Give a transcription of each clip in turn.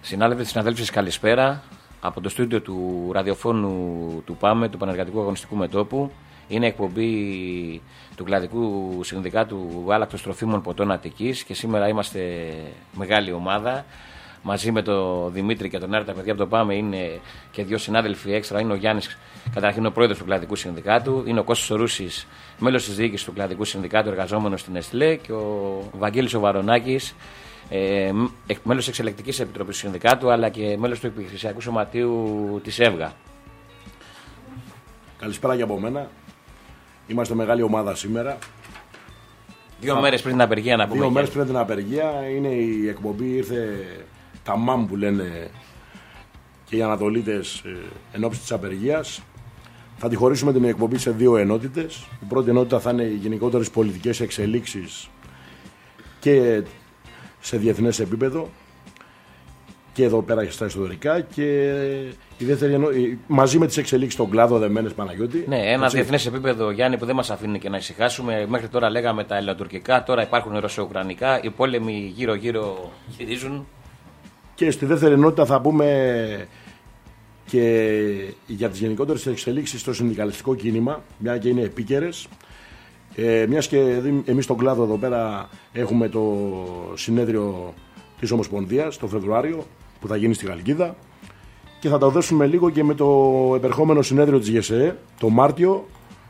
Συναδέλφοι, καλησπέρα. Από το στούντιο του ραδιοφώνου του ΠΑΜΕ, του Πανεργατικού Αγωνιστικού Μετώπου. Είναι εκπομπή του Κλαδικού Συνδικάτου Γάλακτος Τροφίμων Ποτών Αττικής και σήμερα είμαστε μεγάλη ομάδα. Μαζί με τον Δημήτρη και τον Άρη, τα παιδιά από το ΠΑΜΕ είναι και δύο συνάδελφοι έξτρα. Είναι ο Γιάννης, καταρχήν ο πρόεδρος του Κλαδικού Συνδικάτου. Είναι ο Κώστας Ορούσης, μέλος της διοίκησης του Κλαδικού Συνδικάτου, εργαζόμενος στην Εστλέ. Και ο Βαγγέλης ο Βαρονάκης, μέλος της Εξελεκτικής Επιτροπής του Συνδικάτου, αλλά και μέλος του Επιχειρησιακού Σωματείου της ΕΒΓΑ. Καλησπέρα και από μένα. Είμαστε μεγάλη ομάδα σήμερα. Δύο μέρες πριν την απεργία, να πούμε. 2 μέρες πριν την απεργία είναι η εκπομπή, ήρθε τα ΜΑΜ που λένε και οι Ανατολίτες εν ώψη της απεργίας. Θα τη χωρίσουμε την εκπομπή σε 2 ενότητες. Η πρώτη ενότητα θα είναι οι γενικότερες πολιτικές εξελίξεις και σε διεθνές επίπεδο και εδώ πέρα στα εσωτερικά, και η δεύτερη μαζί με τις εξελίξεις στον κλάδο δεμένες, Παναγιώτη. Ναι, ένα διεθνές επίπεδο, Γιάννη, που δεν μας αφήνει και να ησυχάσουμε. Μέχρι τώρα λέγαμε τα ελληνοτουρκικά, τώρα υπάρχουν ρωσο-ουκρανικά, οι πόλεμοι γύρω-γύρω γυρίζουν. Και στη δεύτερη ενότητα θα πούμε και για τις γενικότερες εξελίξεις στο συνδικαλιστικό κίνημα, μια και είναι επίκαιρες. Μιας και εμείς στον κλάδο εδώ πέρα έχουμε το συνέδριο της Ομοσπονδίας το Φεβρουάριο που θα γίνει στη Χαλκίδα, και θα τα δώσουμε λίγο και με το επερχόμενο συνέδριο της ΓΕΣΕ το Μάρτιο,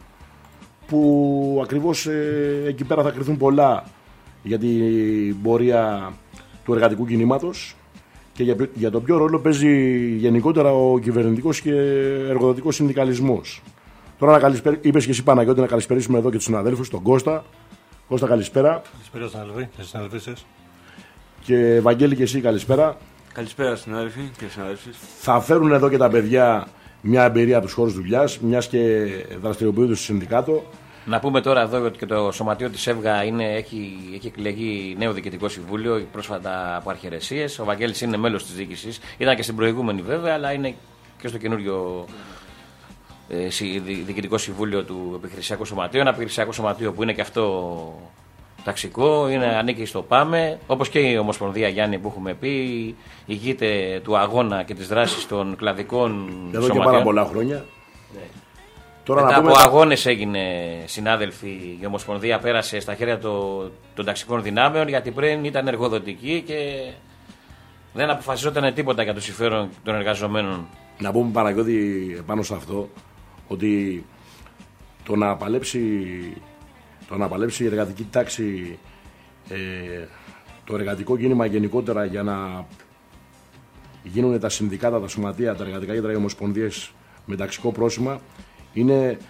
που ακριβώς εκεί πέρα θα κρυθούν πολλά για την πορεία του εργατικού κινήματος και για το ποιο ρόλο παίζει γενικότερα ο κυβερνητικός και εργοδοτικός συνδικαλισμός. Τώρα είπες και εσύ, Παναγιώτη, να καλησπερίσουμε εδώ και τους συναδέλφους, τον Κώστα. Κώστα, καλησπέρα. Καλησπέρα συναδελφοί σας. Και Βαγγέλη, και εσύ καλησπέρα. Καλησπέρα συνάδελφοι και συναδέλφοι. Θα φέρουν εδώ και τα παιδιά μια εμπειρία από τους χώρους δουλειάς, μιας και δραστηριοποιούνται στο συνδικάτο. Να πούμε τώρα εδώ ότι και το σωματείο της ΕΒΓΑ έχει εκλεγεί νέο διοικητικό συμβούλιο πρόσφατα από αρχαιρεσίες. Ο Βαγγέλης είναι μέλος της διοίκησης. Ήταν και στην προηγούμενη βέβαια, αλλά είναι και στο καινούριο διοικητικό συμβούλιο του Επιχειρησιακού Σωματείου. Ένα επιχειρησιακό σωματείο που είναι και αυτό ταξικό, ανήκει στο ΠΑΜΕ, όπως και η Ομοσπονδία, Γιάννη, που έχουμε πει, ηγείται του αγώνα και της δράσης των κλαδικών εδώ σωματείων. Και πάρα πολλά χρόνια. Ναι. Τώρα μετά από αγώνες έγινε, συνάδελφοι, η Ομοσπονδία πέρασε στα χέρια των ταξικών δυνάμεων, γιατί πριν ήταν εργοδοτική και δεν αποφασιζόταν τίποτα για το συμφέρον των εργαζομένων. Να πούμε, Παναγιώτη, πάνω σε αυτό, ότι το να παλέψει η εργατική τάξη, το εργατικό κίνημα γενικότερα, για να γίνουν τα συνδικάτα, τα σωματεία, τα εργατικά κέντρα, οι ομοσπονδίες με ταξικό πρόσημα, είναι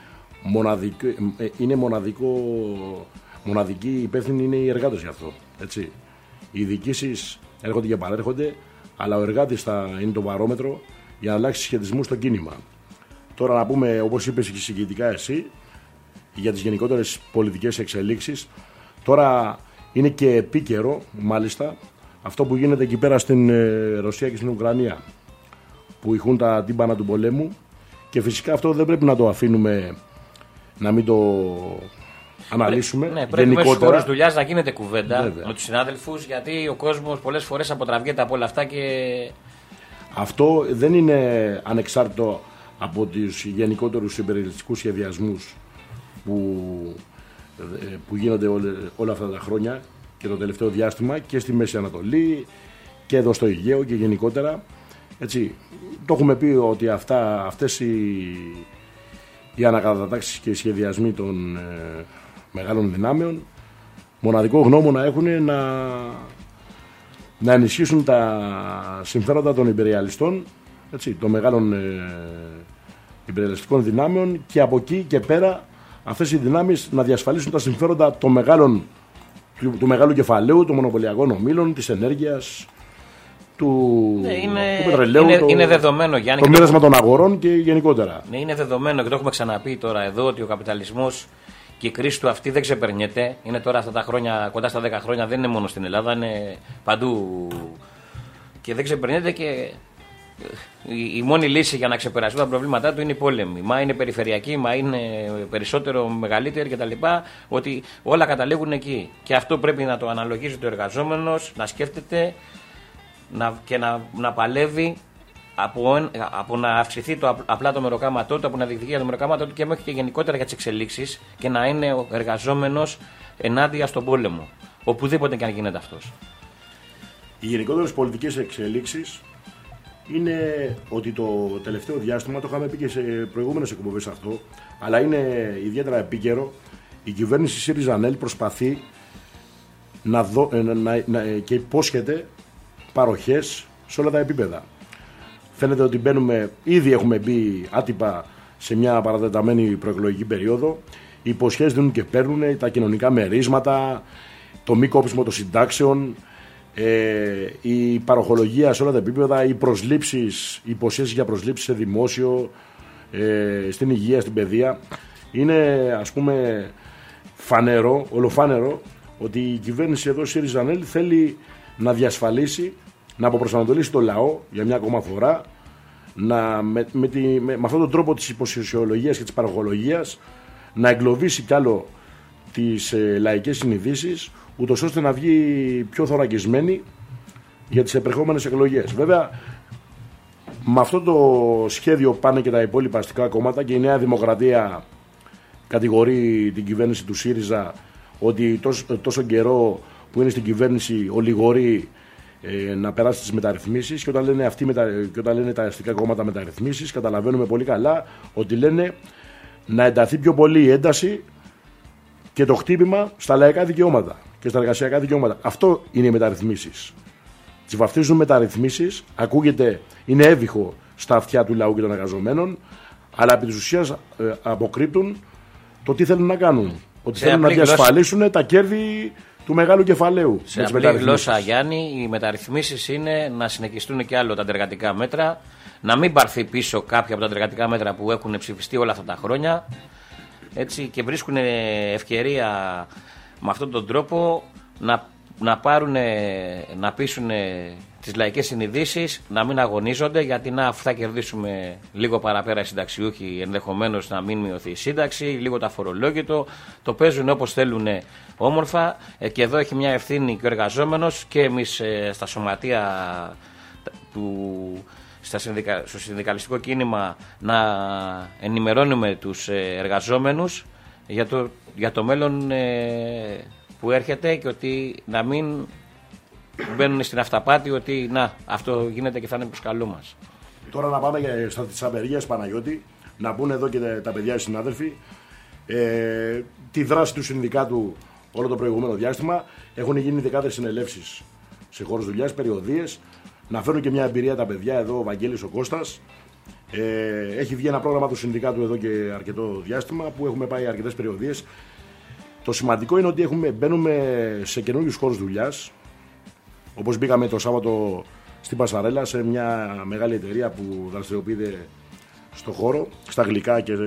μοναδική υπεύθυνη είναι οι εργάτες γι' αυτό. Έτσι. Οι διοικήσεις έρχονται και παρέρχονται, αλλά ο εργάτης θα είναι το βαρόμετρο για να αλλάξει σχετισμού στο κίνημα. Τώρα να πούμε, όπως είπες και συγκεκριτικά εσύ, για τις γενικότερες πολιτικές εξελίξεις. Τώρα είναι και επίκαιρο, μάλιστα, αυτό που γίνεται εκεί πέρα στην Ρωσία και στην Ουκρανία, που ηχούν τα τύμπανα του πολέμου, και φυσικά αυτό δεν πρέπει να το αφήνουμε να μην το αναλύσουμε. Ναι, πρέπει μέσα στους χώρους δουλειάς να γίνεται κουβέντα, βέβαια, με τους συνάδελφους, γιατί ο κόσμος πολλές φορές αποτραβιέται από όλα αυτά και... Αυτό δεν είναι ανεξάρτητο από τους γενικότερους υπερελιστικούς σχεδιασμούς που γίνονται όλα αυτά τα χρόνια και το τελευταίο διάστημα και στη Μέση Ανατολή και εδώ στο Αιγαίο και γενικότερα. Έτσι, το έχουμε πει ότι αυτές οι ανακατατάξεις και οι σχεδιασμοί των μεγάλων δυνάμεων μοναδικό γνώμονα έχουν να ενισχύσουν τα συμφέροντα των υπεριαλιστών, έτσι, των μεγάλων υπεριαλιστικών δυνάμεων, και από εκεί και πέρα αυτές οι δυνάμεις να διασφαλίσουν τα συμφέροντα του μεγάλου κεφαλαίου, των μονοπωλιακών ομίλων, της ενέργειας, του πετρελαίου, είναι δεδομένο, Γιάννη, το μοίρασμα των αγορών και γενικότερα. Ναι, είναι δεδομένο και το έχουμε ξαναπεί τώρα εδώ, ότι ο καπιταλισμός και η κρίση του αυτή δεν ξεπερνιέται. Είναι τώρα αυτά τα χρόνια, κοντά στα 10 χρόνια, δεν είναι μόνο στην Ελλάδα, είναι παντού και δεν ξεπερνιέται, και η μόνη λύση για να ξεπεράσουν τα προβλήματά του είναι οι πόλεμοι. Μα είναι περιφερειακοί, μα είναι περισσότερο μεγαλύτεροι κτλ. Ότι όλα καταλήγουν εκεί. Και αυτό πρέπει να το αναλογίζει το εργαζόμενος, να σκέφτεται και να παλεύει από να αυξηθεί απλά το μεροκάματό του, από να διεκδικεί το μεροκάματό του και μέχρι και γενικότερα για τις εξελίξεις και να είναι ο εργαζόμενος ενάντια στον πόλεμο. Οπουδήποτε και αν γίνεται αυτός. Οι γενικότερες πολιτικές εξελίξεις είναι ότι το τελευταίο διάστημα, το είχαμε πει και σε προηγούμενες εκπομπές αυτό, αλλά είναι ιδιαίτερα επίκαιρο, η κυβέρνηση ΣΥΡΙΖΑ-ΝΕΛ προσπαθεί και υπόσχεται παροχές σε όλα τα επίπεδα. Φαίνεται ότι ήδη έχουμε μπει άτυπα σε μια παρατεταμένη προεκλογική περίοδο. Οι υποσχέσεις δίνουν και παίρνουν, τα κοινωνικά μερίσματα, το μη κόψιμο των συντάξεων, η παροχολογία σε όλα τα επίπεδα, οι υποσχέσεις για προσλήψεις σε δημόσιο, στην υγεία, στην παιδεία. Είναι, ας πούμε, ολοφάνερο ότι η κυβέρνηση εδώ ΣΥΡΙΖΑ-ΝΕΛ θέλει να διασφαλίσει, να αποπροσανατολίσει το λαό για μια ακόμα φορά, με αυτόν τον τρόπο της υποσχεσιολογίας και της παροχολογίας να εγκλωβίσει κι άλλο τις λαϊκές συνειδήσεις, ούτως ώστε να βγει πιο θωρακισμένη για τις επερχόμενες εκλογές. Βέβαια, με αυτό το σχέδιο πάνε και τα υπόλοιπα αστικά κόμματα και η Νέα Δημοκρατία κατηγορεί την κυβέρνηση του ΣΥΡΙΖΑ ότι τόσο καιρό που είναι στην κυβέρνηση ολιγορεί να περάσει τις μεταρρυθμίσεις, και όταν λένε τα αστικά κόμματα μεταρρυθμίσεις, καταλαβαίνουμε πολύ καλά ότι λένε να ενταθεί πιο πολύ η ένταση και το χτύπημα στα λαϊκά δικαιώματα και στα εργασιακά δικαιώματα. Αυτό είναι οι μεταρρυθμίσεις. Τις βαφτίζουν μεταρρυθμίσεις, ακούγεται, είναι έβυχο στα αυτιά του λαού και των εργαζομένων, αλλά επί της ουσίας αποκρύπτουν το τι θέλουν να κάνουν. Ότι θέλουν να διασφαλίσουν τα κέρδη του μεγάλου κεφαλαίου. Σε απλή γλώσσα, Γιάννη, οι μεταρρυθμίσεις είναι να συνεχιστούν και άλλο τα αντεργατικά μέτρα, να μην πάρθει πίσω κάποια από τα αντεργατικά μέτρα που έχουν ψηφιστεί όλα αυτά τα χρόνια, έτσι, και βρίσκουν ευκαιρία με αυτόν τον τρόπο να πείσουν τις λαϊκές συνειδήσεις να μην αγωνίζονται, γιατί αφού θα κερδίσουμε λίγο παραπέρα οι συνταξιούχοι, ενδεχομένως να μην μειωθεί η σύνταξη, λίγο τα φορολόγητο, το παίζουν όπως θέλουν όμορφα, και εδώ έχει μια ευθύνη και ο εργαζόμενος και εμείς στα σωματεία στο συνδικαλιστικό κίνημα να ενημερώνουμε τους εργαζόμενους για το μέλλον που έρχεται, και ότι να μην μπαίνουν στην αυταπάτη ότι αυτό γίνεται και θα είναι προς καλό μας. Τώρα να πάμε στις απεργίες, Παναγιώτη, να πούνε εδώ και τα παιδιά οι συνάδελφοι τη δράση του συνδικάτου όλο το προηγούμενο διάστημα. Έχουν γίνει δεκάδες συνελεύσεις σε χώρους δουλειάς, περιοδίες. Να φέρουν και μια εμπειρία τα παιδιά εδώ, ο Βαγγέλης, ο Κώστας. Έχει βγει ένα πρόγραμμα του συνδικάτου εδώ και αρκετό διάστημα που έχουμε πάει αρκετές περιοδίες. Το σημαντικό είναι ότι μπαίνουμε σε καινούριους χώρους δουλειάς. Όπως μπήκαμε το Σάββατο στην Πασαρέλα σε μια μεγάλη εταιρεία που δραστηριοποιείται στο χώρο, στα γλυκά και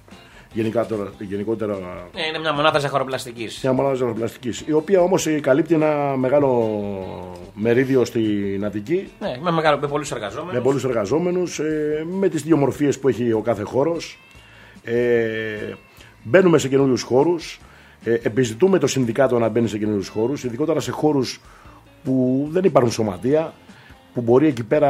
γενικότερα. Είναι μια μονάδα ζαχαροπλαστικής. Μια μονάδα ζαχαροπλαστικής, η οποία όμως καλύπτει ένα μεγάλο μερίδιο στην Αττική. Ναι, με πολλούς εργαζόμενους. Με πολλούς εργαζόμενους, με τις δύο μορφίες που έχει ο κάθε χώρος. Μπαίνουμε σε καινούριους χώρους. Επιζητούμε το συνδικάτο να μπαίνει σε καινούριους χώρους, ειδικότερα σε χώρους που δεν υπάρχουν σωματεία, που μπορεί εκεί πέρα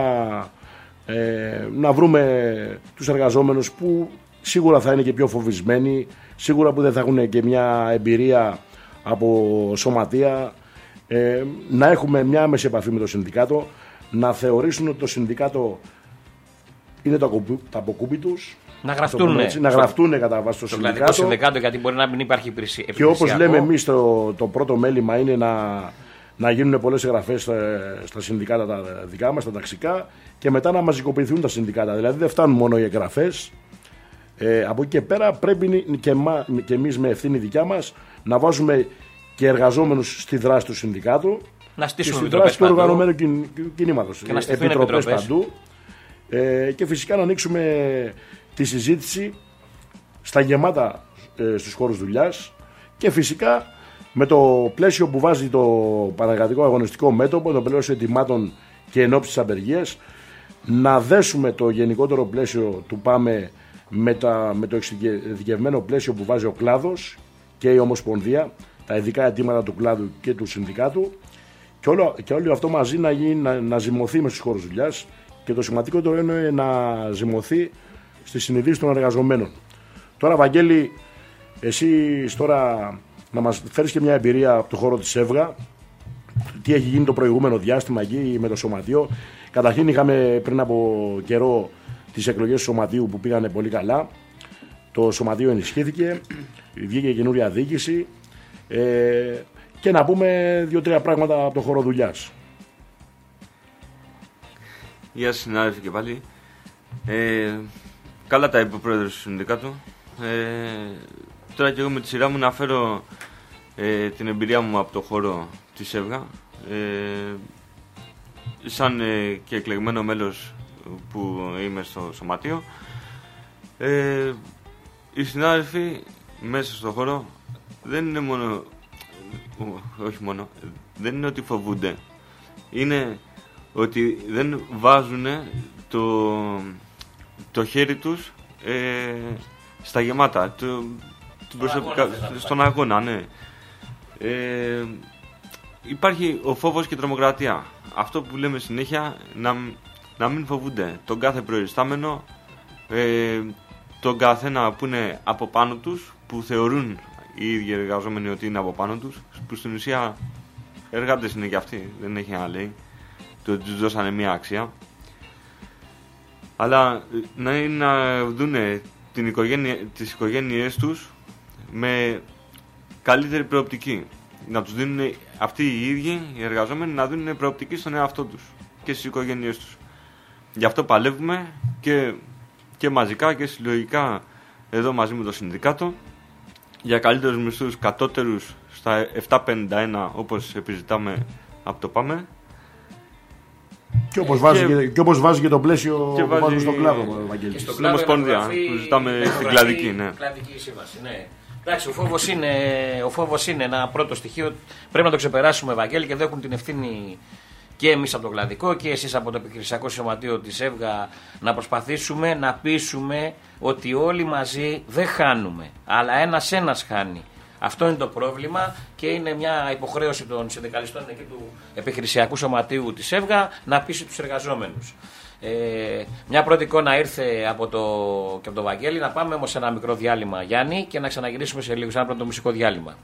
να βρούμε τους εργαζόμενους που σίγουρα θα είναι και πιο φοβισμένοι, σίγουρα που δεν θα έχουν και μια εμπειρία από σωματεία, να έχουμε μια άμεση επαφή με το συνδικάτο, να θεωρήσουν ότι το συνδικάτο είναι το αποκούπι τους. Να γραφτούν κατά βάση το συνδικάτο, γιατί μπορεί να μην υπάρχει υπηρεσία. Και όπως λέμε εμείς, το πρώτο μέλημα είναι να γίνουν πολλές εγγραφές στα συνδικάτα τα δικά μας, τα ταξικά, και μετά να μαζικοποιηθούν τα συνδικάτα. Δηλαδή δεν φτάνουν μόνο οι εγγραφές. Από εκεί και πέρα πρέπει και εμείς με ευθύνη δικιά μας να βάζουμε και εργαζόμενους στη δράση του συνδικάτου και στη δράση του οργανωμένου κινήματος. Επιτροπές παντού. Και φυσικά να ανοίξουμε τη συζήτηση στα γεμάτα στους χώρους δουλειάς, και φυσικά με το πλαίσιο που βάζει το Πανεργατικό Αγωνιστικό Μέτωπο, το πλαίσιο ετοιμάτων και ενόψεις της απεργίας, να δέσουμε το γενικότερο πλαίσιο του ΠΑΜΕ με το εξειδικευμένο πλαίσιο που βάζει ο κλάδος και η Ομοσπονδία, τα ειδικά αιτήματα του κλάδου και του συνδικάτου, Και όλο αυτό μαζί να ζυμωθεί μες στους χώρους δουλειάς, και το σημαντικότερο είναι να ζυμωθεί στις συνειδήσεις των εργαζομένων. Τώρα, Βαγγέλη, εσύ τώρα να μας φέρεις και μια εμπειρία από το χώρο της ΕΒΓΑ, τι έχει γίνει το προηγούμενο διάστημα εκεί με το Σωματείο. Καταρχήν είχαμε πριν από καιρό τις εκλογές του Σωματείου που πήγανε πολύ καλά. Το Σωματείο ενισχύθηκε, βγήκε καινούρια διοίκηση, και να πούμε 2-3 πράγματα από το χώρο δουλειάς. Γεια σας συνάδελφοι και πάλι. Καλά τα είπε ο πρόεδρος του Συνδικάτου. Τώρα και εγώ με τη σειρά μου να φέρω την εμπειρία μου από το χώρο της ΕΒΓΑ. Σαν και εκλεγμένο μέλος που είμαι στο Σωματείο. Οι συνάδελφοι μέσα στο χώρο δεν είναι δεν είναι ότι φοβούνται. Είναι ότι δεν βάζουν το χέρι τους στα γεμάτα, στον αγώνα, ναι. Υπάρχει ο φόβος και η τρομοκρατία. Αυτό που λέμε συνέχεια, να μην φοβούνται τον κάθε προϊστάμενο, τον καθένα που είναι από πάνω τους, που θεωρούν οι ίδιοι εργαζόμενοι ότι είναι από πάνω τους, που στην ουσία εργάτες είναι και αυτοί, δεν έχει να λέει, το τους δώσανε μια αξία. Αλλά να δούνε τις οικογένειές τους με καλύτερη προοπτική. Να τους δίνουν αυτοί οι ίδιοι οι εργαζόμενοι, να δίνουν προοπτική στον εαυτό τους και στις οικογένειές τους. Γι' αυτό παλεύουμε και μαζικά και συλλογικά εδώ μαζί με το Συνδικάτο για καλύτερους μισθούς κατώτερους στα 7,51 όπως επιζητάμε από το ΠΑΜΕ. Και όπως βάζει και το πλαίσιο που βάζουμε στο κλάδο, Βαγγέλη. Στην Ομοσπονδία που ζητάμε στην κλαδική. Ναι. Κλαδική σύμβαση, ναι. Εντάξει, ο φόβος είναι ένα πρώτο στοιχείο. Πρέπει να το ξεπεράσουμε, Βαγγέλη, και εδώ έχουν την ευθύνη και εμείς από το κλαδικό και εσείς από το επιχειρησιακό σωματείο της ΕΒΓΑ να προσπαθήσουμε να πείσουμε ότι όλοι μαζί δεν χάνουμε, αλλά ένας χάνει. Αυτό είναι το πρόβλημα και είναι μια υποχρέωση των συνδικαλιστών και του επιχειρησιακού σωματείου της ΕΒΓΑ να πείσει τους εργαζόμενους. Μια πρώτη εικόνα ήρθε από το Βαγγέλη. Να πάμε όμως σε ένα μικρό διάλειμμα, Γιάννη, και να ξαναγυρίσουμε σε λίγο σε ένα πρώτο μουσικό διάλειμμα.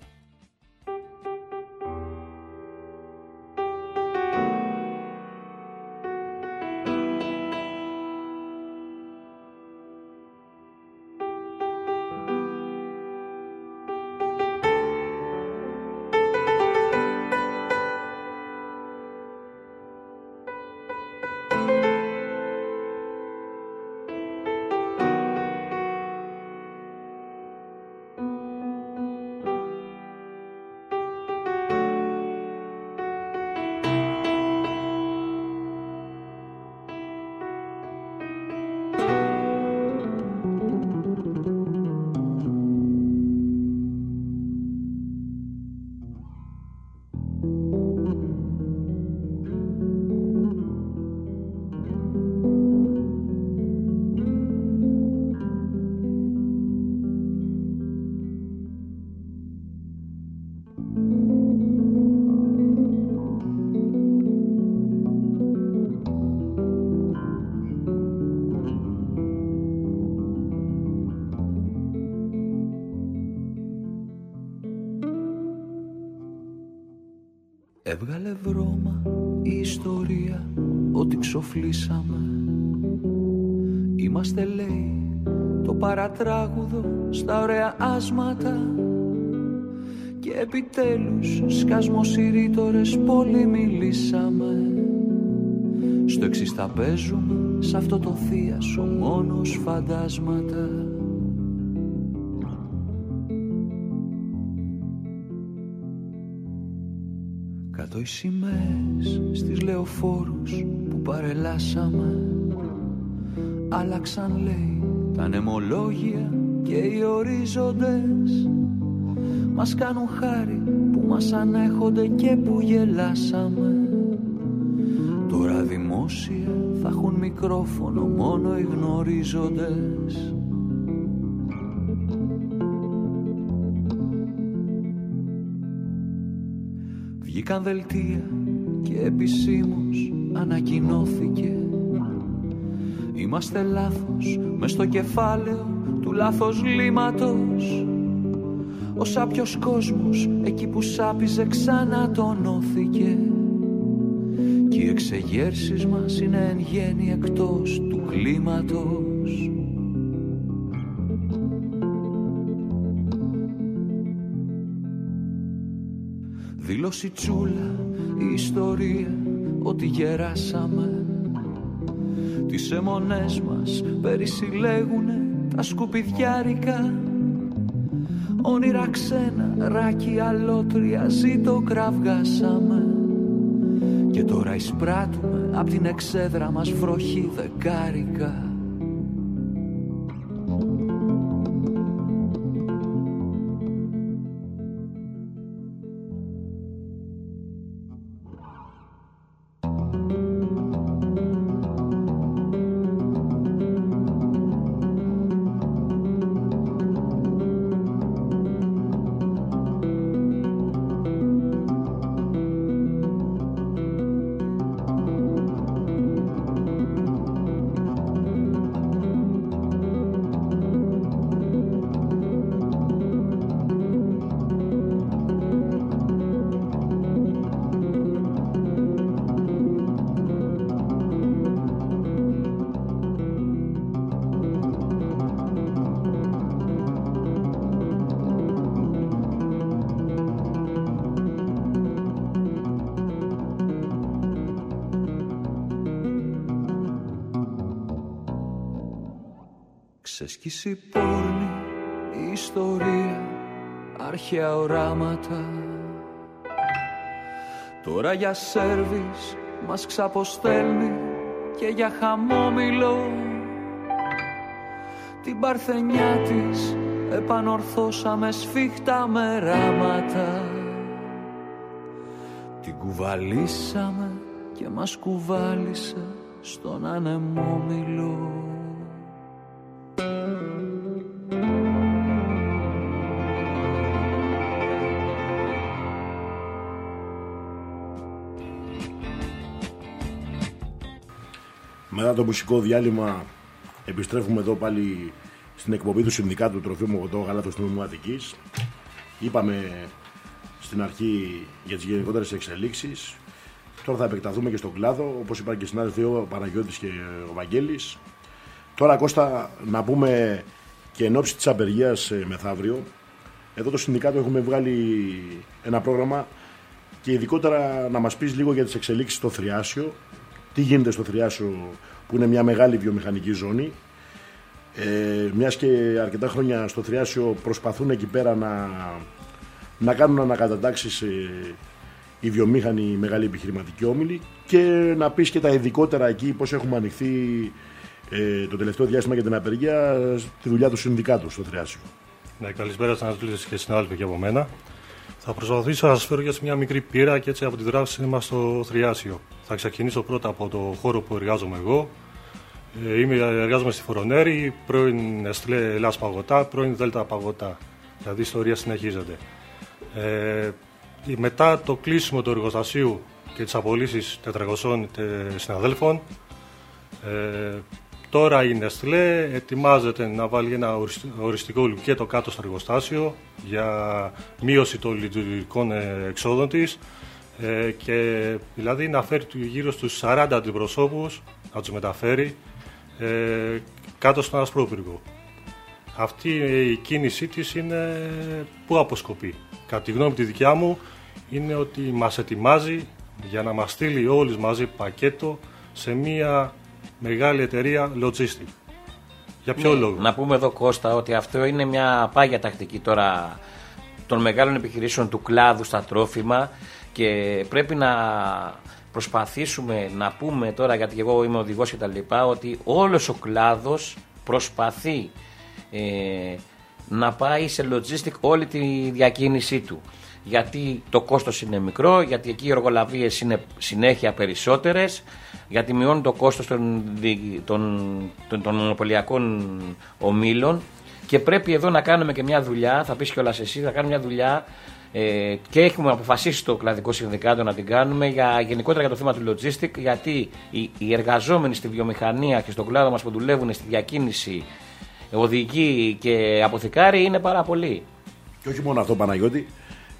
Έβγαλε βρώμα η ιστορία ότι ξοφλήσαμε. Είμαστε, λέει, το παρατράγουδο στα ωραία άσματα. Και επιτέλους σκασμοσυρρήτορες πολύ μιλήσαμε. Στο εξής θα παίζουμε σ' αυτό το θείασο μόνος φαντάσματα. Κάτω οι σημαίες στις λεωφόρους που παρελάσαμε. Άλλαξαν, λέει, τα νεμολόγια και οι ορίζοντες. Μας κάνουν χάρη που μας ανέχονται και που γελάσαμε. Τώρα δημόσια θα έχουν μικρόφωνο μόνο οι γνωρίζοντες. Βγήκαν δελτία και επισήμως ανακοινώθηκε. Είμαστε λάθος μες στο κεφάλαιο του λάθος λύματος. Ο σάπιος κόσμος εκεί που σάπιζε ξανά τονώθηκε. Κι οι εξεγέρσεις μας είναι εν γέννη εκτός του κλίματος. Δήλωση τσούλα η ιστορία ότι γεράσαμε. Τις αιμονές μας περισυλλέγουνε τα σκουπιδιάρικα. Όνειρα ξένα, ράκι αλότρια, ζήτω κραυγάσαμε. Και τώρα εισπράττουμε απ' την εξέδρα μας βροχή δεκάρικα. Ξεσκίσει πόρνη, η ιστορία, αρχαία οράματα. Τώρα για σέρβις μας ξαποστέλνει και για χαμόμηλο. Την παρθενιά της επανορθώσαμε σφίχτα με ράματα. Την κουβαλήσαμε και μας κουβάλισε στον ανεμόμηλο. Μετά το μουσικό διάλειμμα επιστρέφουμε εδώ πάλι στην εκπομπή του Συνδικάτου Τροφίμου Ποτό Γάλατος του Νομού Αττικής. Είπαμε στην αρχή για τις γενικότερες εξελίξεις. Τώρα θα επεκταθούμε και στον κλάδο, όπως είπαν και οι συνάδελφοι, ο Παναγιώτης και ο Βαγγέλης. Τώρα, Κώστα, να πούμε και εν ώψη της απεργίας μεθαύριο. Εδώ το Συνδικάτο έχουμε βγάλει ένα πρόγραμμα και ειδικότερα να μας πεις λίγο για τις εξελίξεις στο Θριάσιο. Τι γίνεται στο Θριάσιο, που είναι μια μεγάλη βιομηχανική ζώνη. Μιας και αρκετά χρόνια στο Θριάσιο προσπαθούν εκεί πέρα να κάνουν ανακατατάξεις οι βιομήχανοι, οι μεγάλοι επιχειρηματικοί όμιλοι, και να πεις και τα ειδικότερα εκεί πώς έχουμε ανοιχθεί το τελευταίο διάστημα για την απεργία τη δουλειά του Συνδικάτου στο Θριάσιο. Ναι, καλησπέρα στις ανατολές και συνάδελφοι και από μένα. Θα προσπαθήσω να σας φέρω για μια μικρή πείρα και έτσι από τη δράση μας στο Θριάσιο. Θα ξεκινήσω πρώτα από το χώρο που εργάζομαι εγώ. Εργάζομαι στη Φορονέρη, πρώην Εστλέ Ελλάς Παγωτά, πρώην Δέλτα Παγωτά. Δηλαδή η ιστορία συνεχίζεται. Μετά το κλείσιμο του εργοστασίου και τις απολύσεις 400 συναδέλφων, τώρα η Νεστλέ ετοιμάζεται να βάλει ένα οριστικό λουκέτο κάτω στο εργοστάσιο για μείωση των λειτουργικών εξόδων της, και δηλαδή να φέρει γύρω στους 40 αντιπροσώπους, να τους μεταφέρει κάτω στον Ασπρόπυργο. Αυτή η κίνησή της είναι που αποσκοπεί. Κατά τη γνώμη τη δικιά μου είναι ότι μας ετοιμάζει για να μας στείλει όλους μαζί πακέτο σε μια μεγάλη εταιρεία logistic. Για ποιο λόγο? Να πούμε εδώ, Κώστα, ότι αυτό είναι μια πάγια τακτική τώρα των μεγάλων επιχειρήσεων του κλάδου στα τρόφιμα, και πρέπει να προσπαθήσουμε να πούμε τώρα, γιατί εγώ είμαι οδηγός και τα λοιπά, ότι όλος ο κλάδος προσπαθεί να πάει σε logistic όλη τη διακίνησή του. Γιατί το κόστος είναι μικρό, γιατί εκεί οι εργολαβίες είναι συνέχεια περισσότερες, γιατί μειώνουν το κόστος των μονοπωλιακών ομίλων, και πρέπει εδώ να κάνουμε και μια δουλειά, θα πεις κιόλας εσύ, θα κάνουμε μια δουλειά και έχουμε αποφασίσει το κλαδικό συνδικάτο να την κάνουμε γενικότερα για το θέμα του logistic, γιατί οι εργαζόμενοι στη βιομηχανία και στον κλάδο μας που δουλεύουν στη διακίνηση, οδηγοί και αποθηκάροι είναι πάρα πολλοί. Και όχι μόνο αυτό, Παναγιώτη.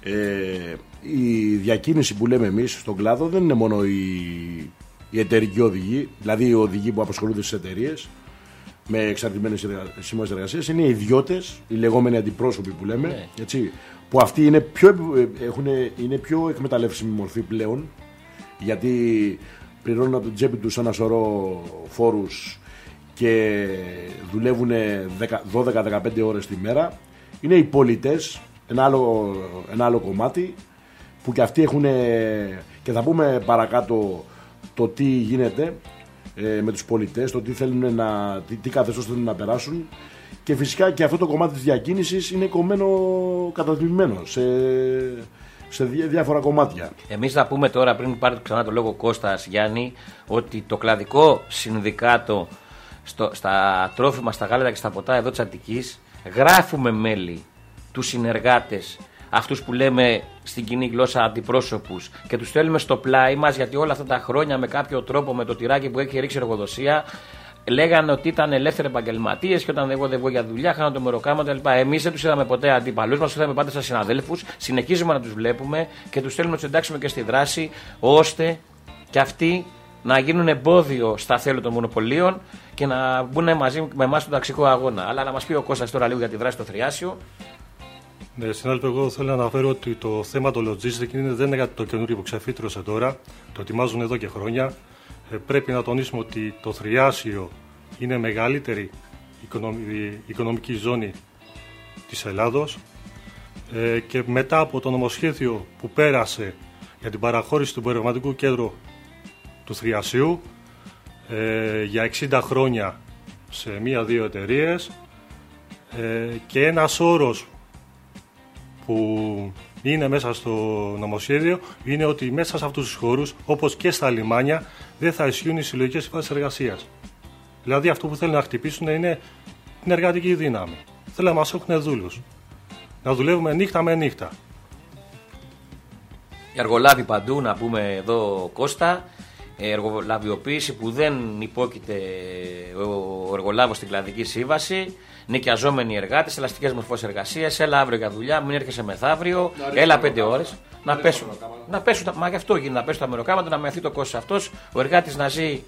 Η διακίνηση που λέμε εμείς στον κλάδο δεν είναι μόνο οι εταιρικοί οδηγοί, δηλαδή οι οδηγοί που απασχολούνται στις εταιρείες με εξαρτημένες συμβάσεις εργασίας, είναι οι ιδιώτες, οι λεγόμενοι αντιπρόσωποι που λέμε, έτσι, που αυτοί είναι πιο εκμεταλλεύσιμη μορφή πλέον, γιατί πληρώνουν από την τσέπη τους ένα σωρό φόρους και δουλεύουν 12-15 ώρες τη μέρα. Είναι οι πολιτές, ένα άλλο κομμάτι, που και αυτοί έχουν, και θα πούμε παρακάτω το τι γίνεται με τους πολιτές, το τι θέλουν τι καθεστώς θέλουν να περάσουν, και φυσικά και αυτό το κομμάτι της διακίνησης είναι κομμένο, κατατμημένο σε διάφορα κομμάτια. Εμείς θα πούμε τώρα, πριν πάρει ξανά το λόγο Κώστας Γιάννη, ότι το κλαδικό συνδικάτο στα τρόφιμα, στα γάλατα και στα ποτά εδώ της Αττικής γράφουμε μέλη τους συνεργάτες, αυτούς που λέμε στην κοινή γλώσσα αντιπρόσωπους, και τους στέλνουμε στο πλάι μας, γιατί όλα αυτά τα χρόνια με κάποιο τρόπο, με το τυράκι που έχει ρίξει εργοδοσία, λέγανε ότι ήταν ελεύθεροι επαγγελματίες και όταν εγώ δεν βγω για δουλειά, χάνω το μεροκάμα κτλ. Εμείς δεν τους είδαμε ποτέ αντίπαλους μας, τους είδαμε πάντα σαν συναδέλφους, συνεχίζουμε να τους βλέπουμε και τους θέλουμε να τους εντάξουμε και στη δράση, ώστε και αυτοί να γίνουν εμπόδιο στα θέλω των μονοπωλίων και να μπουν μαζί με εμάς στον ταξικό αγώνα. Αλλά να μας πει ο Κώστας τώρα λίγο για τη δράση στο Θριάσιο. Ναι, συνάδελφε, εγώ θέλω να αναφέρω ότι το θέμα το logistic δεν είναι κάτι το καινούριο που ξεφύτρωσε τώρα. Το ετοιμάζουν εδώ και χρόνια. Πρέπει να τονίσουμε ότι το Θριάσιο είναι η μεγαλύτερη οικονομική ζώνη της Ελλάδος, και μετά από το νομοσχέδιο που πέρασε για την παραχώρηση του εμπορευματικού κέντρου του Θριασίου για 60 χρόνια σε 1-2 εταιρείες, και ένας όρος που είναι μέσα στο νομοσχέδιο είναι ότι μέσα σε αυτούς τους χώρους, όπως και στα λιμάνια, δεν θα ισχύουν οι συλλογικές συμβάσεις εργασίας. Δηλαδή αυτό που θέλουν να χτυπήσουν είναι την εργατική δύναμη. Θέλουν να μας έχουν δούλους. Να δουλεύουμε νύχτα με νύχτα. Οι εργολάβοι παντού, να πούμε εδώ Κώστα, εργολαβιοποίηση που δεν υπόκειται ο εργολάβος στην κλαδική σύμβαση, νοικιαζόμενοι εργάτες, ελαστικές μορφές εργασίας, έλα αύριο για δουλειά, μην έρχεσαι μεθαύριο, έλα 5 ώρες. Να πέσουν, μα γι' αυτό γίνεται, να πέσουν τα μεροκάματα, να μειωθεί το κόστος αυτός, ο εργάτης να ζει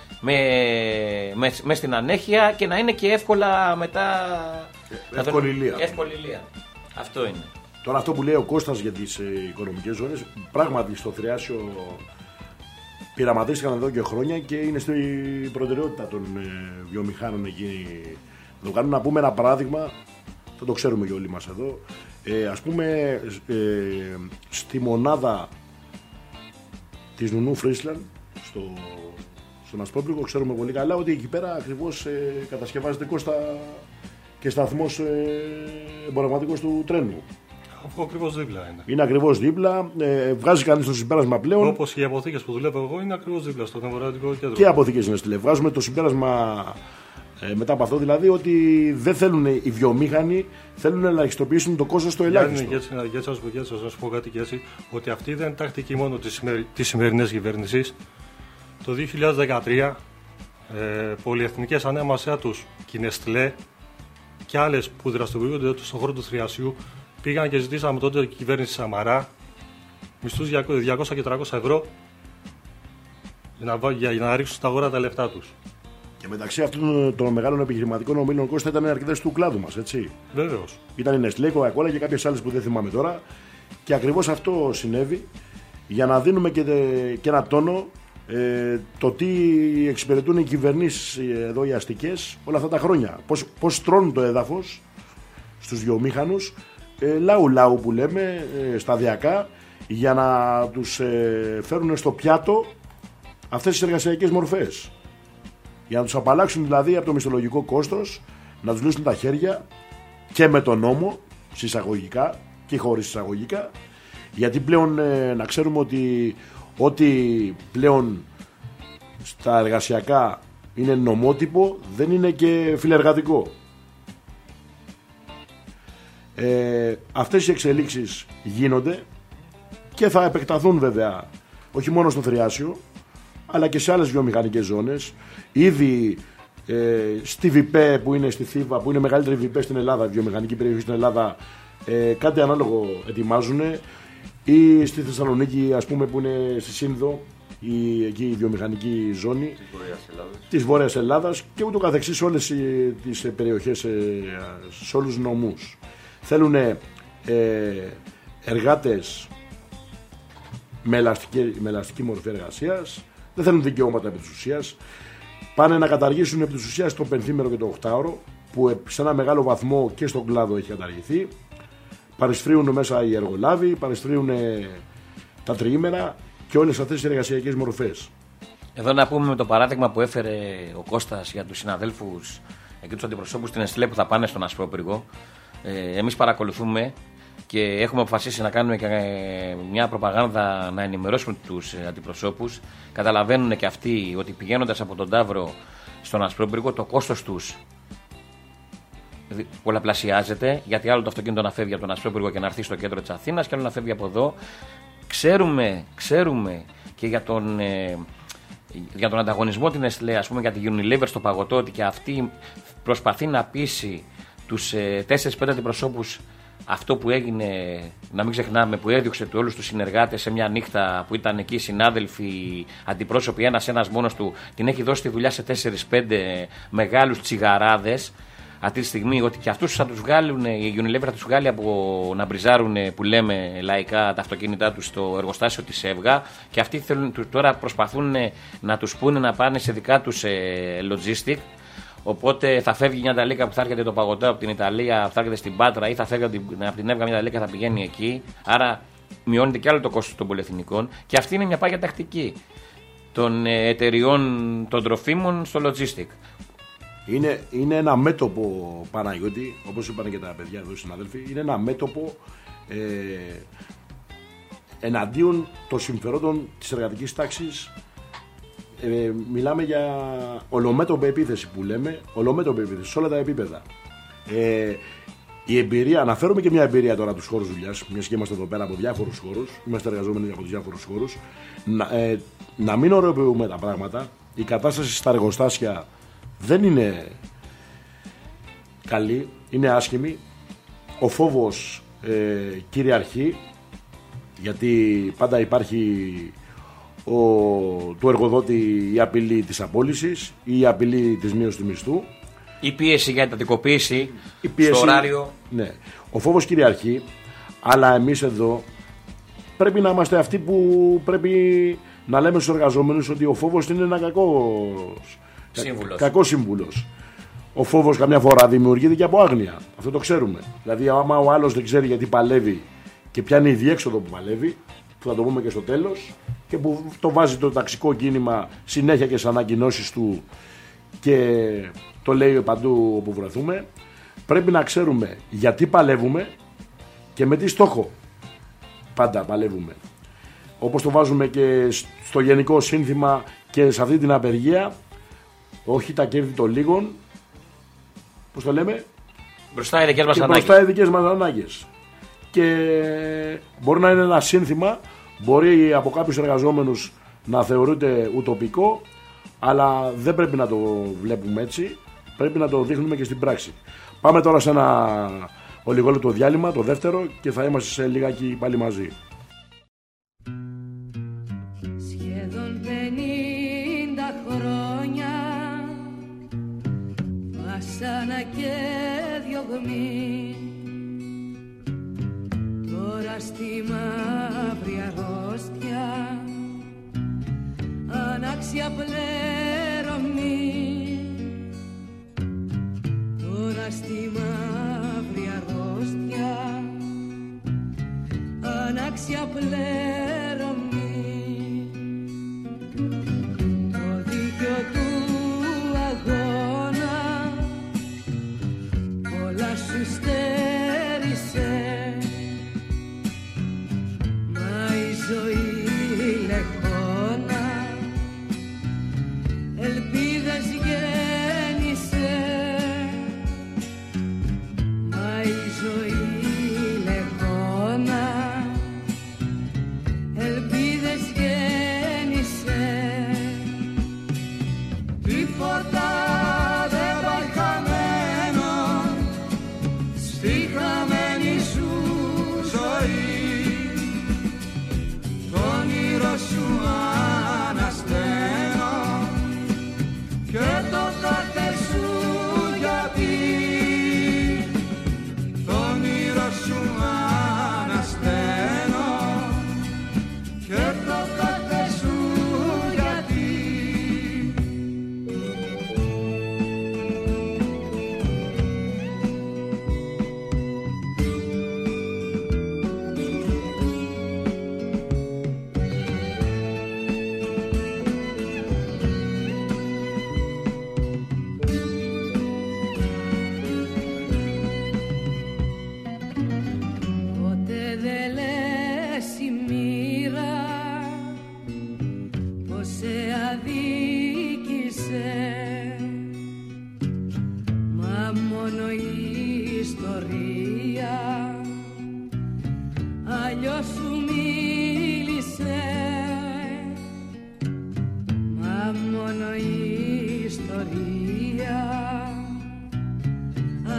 με στην ανέχεια και να είναι και εύκολα μετά. Εύκολη ηλία. Αυτό είναι. Τώρα αυτό που λέει ο Κώστας για τις οικονομικές ζώνες, πράγματι στο Θριάσιο πειραματίστηκαν εδώ και χρόνια και είναι στην προτεραιότητα των βιομηχάνων εκεί. Να το κάνουμε, να πούμε ένα παράδειγμα, θα το ξέρουμε και όλοι μας εδώ. Ας πούμε στη μονάδα της Νουνού Φρίσλαν, στον Ασπρόπληγο, ξέρουμε πολύ καλά ότι εκεί πέρα ακριβώς κατασκευάζεται και σταθμός εμπορευματικός του τρένου. Αφού ακριβώς δίπλα είναι. Είναι ακριβώς δίπλα. Βγάζει κανείς το συμπέρασμα πλέον. Όπως και οι αποθήκες που δουλεύω εγώ είναι ακριβώς δίπλα στο εμπορευματικό κέντρο. Και οι αποθήκες είναι στήλε. Βγάζουμε το συμπέρασμα μετά από αυτό, δηλαδή ότι δεν θέλουν οι βιομήχανοι, θέλουν να ελαχιστοποιήσουν το κόστος στο ελάχιστο. Για να σας πω κάτι και έτσι, ότι αυτή δεν είναι τακτική μόνο της σημερινής κυβέρνησης. Το 2013 πολυεθνικές ανέμασιά τους και η Νεστλέ και άλλες που δραστηριοποιούνται στον χώρο του Θριασιού πήγαν και ζητήσαμε τότε η κυβέρνηση Σαμαρά μισθούς 200 και 300 ευρώ για να ρίξουν στα αγορά τα λεφτά τους. Και μεταξύ αυτών των μεγάλων επιχειρηματικών ομίλων, Κώστα, ήταν αρκετές του κλάδου μας, έτσι. Βεβαίως. Ήταν η Νεστλέ, Coca-Cola και κάποιες άλλες που δεν θυμάμαι τώρα. Και ακριβώς αυτό συνέβη για να δίνουμε και ένα τόνο το τι εξυπηρετούν οι κυβερνήσεις εδώ οι αστικές όλα αυτά τα χρόνια. Πώς τρώνουν το έδαφος στους βιομήχανους, λαού που λέμε, σταδιακά, για να τους φέρουν στο πιάτο αυτές τις εργασιακές μορφές. Για να τους απαλλάξουν δηλαδή από το μισθολογικό κόστος, να τους λύσουν τα χέρια και με τον νόμο, συσσαγωγικά και χωρίς συσσαγωγικά, γιατί πλέον να ξέρουμε ότι ό,τι πλέον στα εργασιακά είναι νομότυπο δεν είναι και φιλεργατικό. Αυτές οι εξελίξεις γίνονται και θα επεκταθούν βέβαια όχι μόνο στο Θριάσιο αλλά και σε άλλες βιομηχανικές ζώνες. Ήδη στη ΒΙΠΕ που είναι στη Θήβα, που είναι μεγαλύτερη ΒΙΠΕ στην Ελλάδα, βιομηχανική περιοχή στην Ελλάδα, κάτι ανάλογο ετοιμάζουν, ή στη Θεσσαλονίκη, ας πούμε, που είναι στη Σύνδο, εκεί η βιομηχανική ζώνη της Βόρειας Ελλάδας και ούτω καθεξής, σε όλες τις περιοχές, σε όλους τους νομούς. Θέλουν εργάτες με ελαστική μορφή εργασίας, δεν θέλουν δικαιώματα επί της ουσίας. Πάνε να καταργήσουν επί της ουσίας το πενθήμερο και το οχτάωρο, που σε ένα μεγάλο βαθμό και στον κλάδο έχει καταργηθεί. Παρισφρίουν μέσα οι εργολάβοι, παρισφρίουν τα τριήμερα και όλες αυτές τις εργασιακές μορφές. Εδώ να πούμε με το παράδειγμα που έφερε ο Κώστας για τους συναδέλφους και τους αντιπροσώπους στην Εστλέ που θα πάνε στον Ασπρόπυργο. Εμείς παρακολουθούμε και έχουμε αποφασίσει να κάνουμε και μια προπαγάνδα να ενημερώσουμε τους αντιπροσώπους. Καταλαβαίνουν και αυτοί ότι πηγαίνοντας από τον Ταύρο στον Ασπρόπυργο το κόστος τους πολλαπλασιάζεται, γιατί άλλο το αυτοκίνητο να φεύγει από τον Ασπρόπυργο και να έρθει στο κέντρο της Αθήνας και άλλο να φεύγει από εδώ. Ξέρουμε και για τον ανταγωνισμό την Εστλέ, ας πούμε, για τη Unilever στο παγωτό, ότι και αυτή προσπαθεί να πείσει τους 4-5 αντιπροσώπους αυτό που έγινε, να μην ξεχνάμε, που έδιωξε όλους τους συνεργάτες σε μια νύχτα που ήταν εκεί συνάδελφοι, αντιπρόσωποι, ένας μόνος του, την έχει δώσει τη δουλειά σε 4-5 μεγάλους τσιγαράδες. Αυτή τη στιγμή ότι και αυτούς θα τους βγάλουν, η Unilever θα τους βγάλει από να μπριζάρουν, που λέμε λαϊκά, τα αυτοκίνητά τους στο εργοστάσιο της ΕΒΓΑ, και αυτοί τώρα προσπαθούν να τους πούνε να πάνε σε δικά τους logistic. Οπότε θα φεύγει μια ταλίκα που θα έρχεται το παγωτό από την Ιταλία, θα έρχεται στην Πάτρα, ή θα φεύγει από την ΕΒΓΑ μια ταλίκα και θα πηγαίνει εκεί. Άρα μειώνεται και άλλο το κόστος των πολυεθνικών. Και αυτή είναι μια πάγια τακτική των εταιριών των τροφίμων στο logistic. Είναι ένα μέτωπο, Παναγιώτη, όπως είπαν και τα παιδιά εδώ οι συναδέλφοι, είναι ένα μέτωπο εναντίον των συμφερόντων της εργατικής τάξης. Μιλάμε για ολομέτωπη επίθεση που λέμε, ολομέτωπη επίθεση σε όλα τα επίπεδα. Η εμπειρία, αναφέρομαι και μια εμπειρία τώρα τους χώρους δουλειάς, μιας και είμαστε εδώ πέρα από διάφορους χώρους, είμαστε εργαζόμενοι από τους διάφορους χώρους, να μην ωρεοποιούμε τα πράγματα. Η κατάσταση στα εργοστάσια δεν είναι καλή, είναι άσχημη. Ο φόβος κυριαρχεί, γιατί πάντα υπάρχει του εργοδότη η απειλή της απόλυσης ή η απειλή της μείωσης του μισθού. Η πίεση για εντατικοποίηση στο ωράριο. Ναι. Ο φόβος κυριαρχεί, αλλά εμείς εδώ πρέπει να είμαστε αυτοί που πρέπει να λέμε στους εργαζόμενους ότι ο φόβος είναι ένα κακό σύμβουλος. Ο φόβος καμιά φορά δημιουργείται και από άγνοια. Αυτό το ξέρουμε. Δηλαδή, άμα ο άλλος δεν ξέρει γιατί παλεύει και πιάνει η διέξοδο που παλεύει, που θα το πούμε και στο τέλος, και που το βάζει το ταξικό κίνημα συνέχεια και στις ανακοινώσεις του και το λέει παντού όπου βρεθούμε, πρέπει να ξέρουμε γιατί παλεύουμε και με τι στόχο πάντα παλεύουμε. Όπως το βάζουμε και στο γενικό σύνθημα και σε αυτή την απεργία, όχι τα κέρδη των λίγων, πώς το λέμε, μπροστά οι δικές μας ανάγκες. Μπροστά οι δικές μας ανάγκες. Και μπορεί να είναι ένα σύνθημα, μπορεί από κάποιους εργαζόμενους να θεωρείται ουτοπικό, αλλά δεν πρέπει να το βλέπουμε έτσι, πρέπει να το δείχνουμε και στην πράξη. Πάμε τώρα σε ένα ολιγόλεπτο διάλειμμα, το δεύτερο, και θα είμαστε σε λιγάκι πάλι μαζί. Σχεδόν 50 χρόνια βασάνα και διωγμή, τώρα στη μαύρη αρρώστια ανάξια πληρωμή. Τώρα στη μαύρη αρρώστια ανάξια πληρωμή. Το δίκιο του αγώνα πολλά σου στέρισε, μα η ζωή λεχόνα ελπίδες γέννησε, μα η ζωή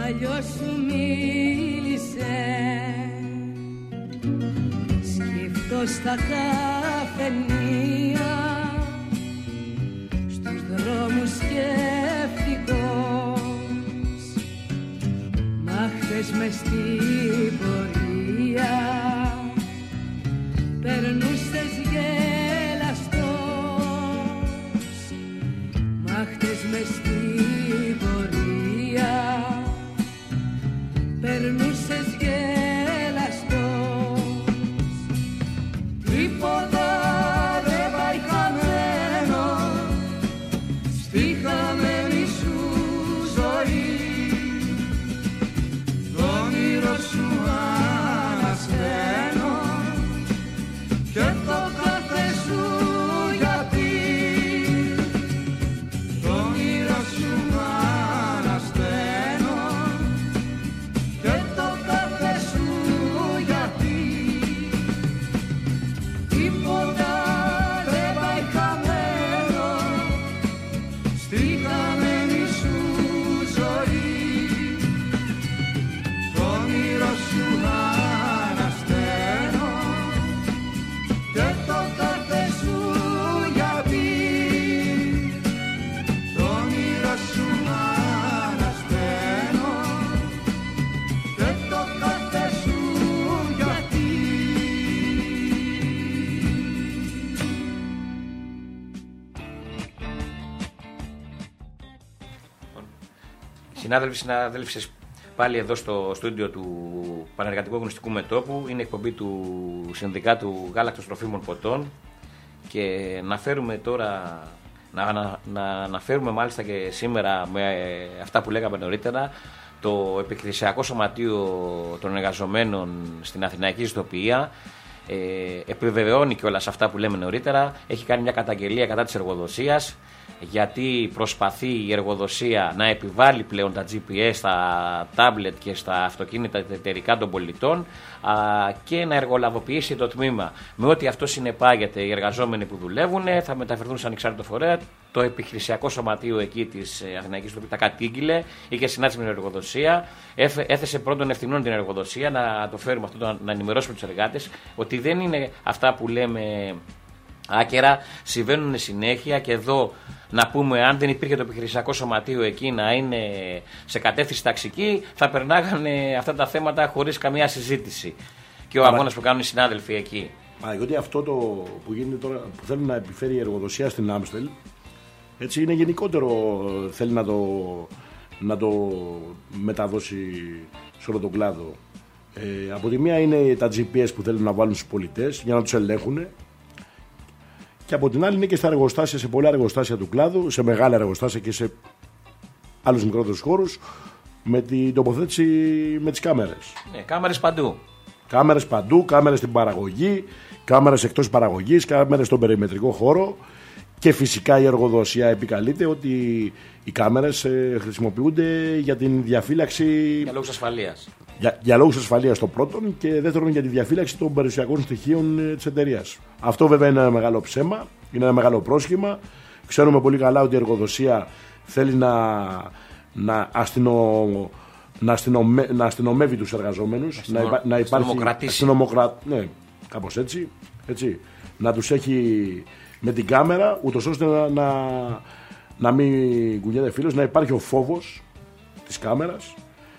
αλλιώς σου μίλησε. Σκύφτω στα καφενεία, στους δρόμους σκέφτικος, μα χθες μες στην πορεία περνούσες γελαστός, μα χθες μες στην πορεία περνούσες γελαστός. Τίποτα δεν πάει χαμένο στη χαμένη σου ζωή, το όνειρο σου ανασταίνω και το κάθε σου γιατί, το όνειρο σου ανασταίνω και το κάθε σου γιατί. Τίποτα δεν πάει χαμένο στη χαμένη σου ζωή, το όνειρο σου ανασταίνω και το κάθε σου γιατί, το όνειρο σου ανασταίνω και το κάθε σου γιατί. Συνάδελφοι, συναδέλφισες, πάλι εδώ στο στούντιο του Πανεργατικού Αγωνιστικού Μετώπου. Είναι εκπομπή του Συνδικάτου Γάλακτος Τροφίμων Ποτών και να φέρουμε τώρα, να αναφέρουμε μάλιστα και σήμερα με αυτά που λέγαμε νωρίτερα, το Επιχειρησιακό Σωματείο των Εργαζομένων στην Αθηναϊκή Ιστοποιία επιβεβαιώνει κιόλας αυτά που λέμε νωρίτερα. Έχει κάνει μια καταγγελία κατά της εργοδοσίας, γιατί προσπαθεί η εργοδοσία να επιβάλλει πλέον τα GPS στα τάμπλετ και στα αυτοκίνητα εταιρικά των πολιτών και να εργολαβοποιήσει το τμήμα. Με ό,τι αυτό συνεπάγεται, οι εργαζόμενοι που δουλεύουν θα μεταφερθούν σε ανεξάρτητο φορέα. Το Επιχειρησιακό Σωματείο εκεί της Αθηναϊκής Ιστοποιίας τα κατήγγειλε, είχε συνάντηση με την εργοδοσία, έθεσε πρώτον ευθυνών την εργοδοσία να το φέρουμε αυτό, να ενημερώσουμε τους εργάτες ότι δεν είναι αυτά που λέμε άκερα, συμβαίνουν συνέχεια. Και εδώ να πούμε, αν δεν υπήρχε το Επιχειρησιακό Σωματείο εκεί να είναι σε κατεύθυνση ταξική, θα περνάγανε αυτά τα θέματα χωρίς καμία συζήτηση. Και ο αγώνας που κάνουν οι συνάδελφοι εκεί. Γιατί αυτό το που γίνεται τώρα, που θέλει να επιφέρει η εργοδοσία στην Άμστελ, έτσι είναι γενικότερο, θέλει να το μεταδώσει σε όλο τον κλάδο. Από τη μία είναι τα GPS που θέλουν να βάλουν στους πολιτές για να τους ελέγχουν. Και από την άλλη είναι και στα εργοστάσια, σε πολλά εργοστάσια του κλάδου, σε μεγάλα εργοστάσια και σε άλλους μικρότερους χώρους, με την τοποθέτηση με τις κάμερες. Ναι, κάμερες παντού. Κάμερες παντού, κάμερες στην παραγωγή, κάμερες εκτός παραγωγής, κάμερες στον περιμετρικό χώρο. Και φυσικά η εργοδοσία επικαλείται ότι οι κάμερες χρησιμοποιούνται για την διαφύλαξη. Για λόγους ασφαλείας. Για λόγους ασφαλείας το πρώτον, και δεύτερον για τη διαφύλαξη των περιουσιακών στοιχείων της εταιρείας. Αυτό βέβαια είναι ένα μεγάλο ψέμα, είναι ένα μεγάλο πρόσχημα. Ξέρουμε πολύ καλά ότι η εργοδοσία θέλει να αστυνομεύει τους εργαζόμενους, να υπάρχει ναι, κάπως έτσι, να τους έχει με την κάμερα, ούτως ώστε να μην κουνιέται φίλος, να υπάρχει ο φόβος της κάμερας.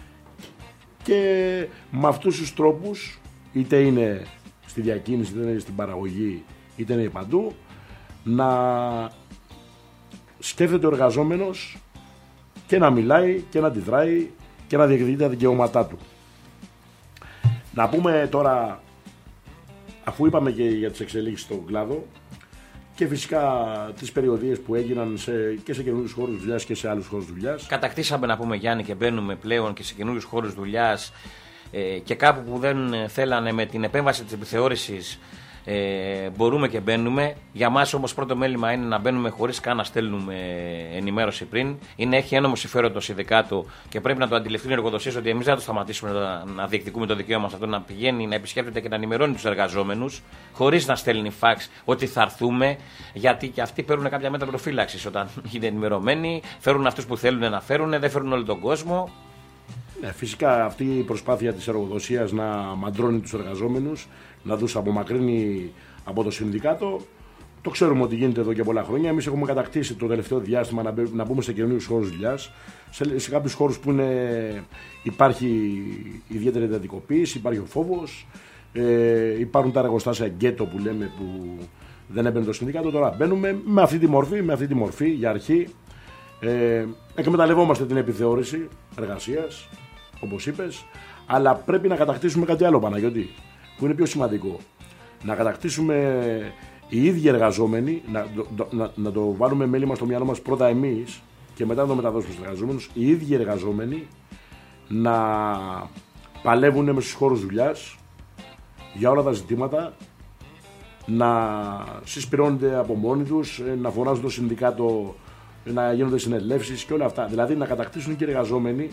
Και με αυτούς τους τρόπους, είτε είναι στη διακίνηση, είτε είναι στην παραγωγή, είτε είναι παντού, να σκέφτεται ο εργαζόμενος και να μιλάει και να αντιδράει και να διεκδικεί τα δικαιώματά του. Να πούμε τώρα, αφού είπαμε και για τις εξελίξεις στον κλάδο και φυσικά τις περιοδίες που έγιναν και σε καινούριους χώρους δουλειάς και σε άλλους χώρους δουλειάς. Κατακτήσαμε, να πούμε, Γιάννη, και μπαίνουμε πλέον και σε καινούριους χώρους δουλειάς και κάπου που δεν θέλανε με την επέμβαση της επιθεώρησης μπορούμε και μπαίνουμε. Για μας όμως πρώτο μέλημα είναι να μπαίνουμε χωρίς καν να στέλνουμε ενημέρωση πριν. Έχει ένομο συμφέρον το συνδικάτο και πρέπει να το αντιληφθούν οι εργοδοσίες ότι εμείς δεν θα το σταματήσουμε να διεκδικούμε το δικαίωμα αυτό, να πηγαίνει, να επισκέπτεται και να ενημερώνει τους εργαζόμενους χωρίς να στέλνει φαξ ότι θα έρθουμε, γιατί και αυτοί παίρνουν κάποια μέτρα προφύλαξης όταν είναι ενημερωμένοι, φέρουν αυτούς που θέλουν να φέρουν, δεν φέρουν όλο τον κόσμο. Ναι, φυσικά αυτή η προσπάθεια της εργοδοσίας να μαντρώνει τους εργαζόμενους, να τους απομακρύνει από το συνδικάτο, το ξέρουμε ότι γίνεται εδώ και πολλά χρόνια. Εμείς έχουμε κατακτήσει το τελευταίο διάστημα να μπούμε σε καινούριους χώρους δουλειάς, σε κάποιους χώρους που υπάρχει ιδιαίτερη εντατικοποίηση, υπάρχει ο φόβος, υπάρχουν τα εργοστάσια γκέτο που λέμε που δεν έμπαινε το συνδικάτο. Τώρα μπαίνουμε με αυτή τη μορφή για αρχή. Εκμεταλλευόμαστε την επιθεώρηση εργασίας, όπως είπες, αλλά πρέπει να κατακτήσουμε κάτι άλλο, Παναγιώτη, που είναι πιο σημαντικό. Να κατακτήσουμε οι ίδιοι εργαζόμενοι, να το βάλουμε μέλημα στο μυαλό μας πρώτα εμείς και μετά να το μεταδώσουμε στους εργαζόμενους, οι ίδιοι εργαζόμενοι να παλεύουν μες στους χώρους δουλειάς για όλα τα ζητήματα, να συσπηρώνονται από μόνοι τους, να φωνάζουν το συνδικάτο, να γίνονται συνελεύσεις και όλα αυτά. Δηλαδή να κατακτήσουν και οι εργαζόμενοι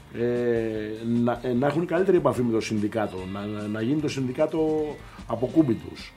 να έχουν καλύτερη επαφή με το συνδικάτο, να γίνει το συνδικάτο από κούμπι τους,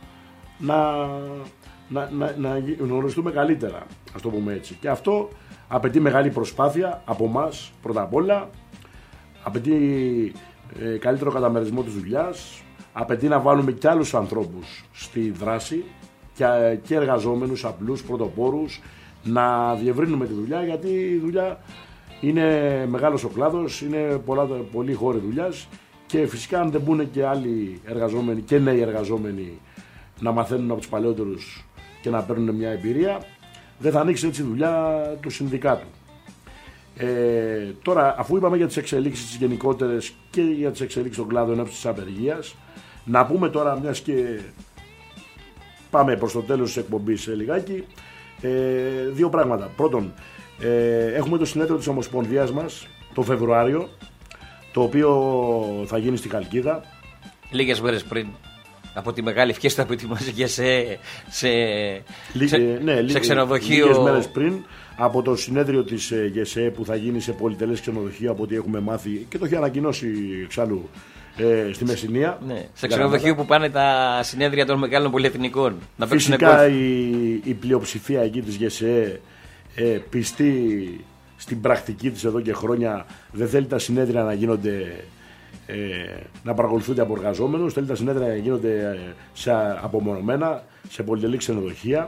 να γνωριστούμε καλύτερα, ας το πούμε έτσι. Και αυτό απαιτεί μεγάλη προσπάθεια από εμάς πρώτα απ' όλα, απαιτεί καλύτερο καταμερισμό της δουλειάς, απαιτεί να βάλουμε και άλλους ανθρώπους στη δράση και εργαζόμενους, απλούς, πρωτοπόρους, να διευρύνουμε τη δουλειά, γιατί η δουλειά είναι μεγάλος ο κλάδος, είναι πολλοί χώροι δουλειάς και φυσικά αν δεν μπουν και άλλοι εργαζόμενοι και νέοι εργαζόμενοι να μαθαίνουν από τους παλαιότερους και να παίρνουν μια εμπειρία, δεν θα ανοίξει έτσι η δουλειά του συνδικάτου. Τώρα, αφού είπαμε για τις εξελίξεις τις γενικότερες και για τις εξελίξεις των κλάδων ενόψει της απεργίας, να πούμε τώρα, μιας και πάμε προς το τέλος της εκπομπής λιγάκι, δύο πράγματα. Πρώτον, έχουμε το συνέδριο της Ομοσπονδίας μας το Φεβρουάριο, το οποίο θα γίνει στη Χαλκίδα. Λίγες μέρες πριν από τη μεγάλη φιέστα που ετοιμάζηκε σε ξενοδοχείο. Λίγες μέρες πριν από το συνέδριο της ΓΕΣΕ που θα γίνει σε πολυτελές ξενοδοχείο, από ό,τι έχουμε μάθει και το έχει ανακοινώσει εξάλλου στη Μεσσηνία. Ναι, σε ξενοδοχείο που πάνε τα συνέδρια των μεγάλων πολυεθνικών. Φυσικά η πλειοψηφία εκεί της ΓΕΣΕ πιστή στην πρακτική της εδώ και χρόνια, δεν θέλει τα συνέδρια να γίνονται να παρακολουθούνται από εργαζόμενους, θέλει τα συνέδρια να γίνονται απομονωμένα, σε πολυτελή ξενοδοχεία.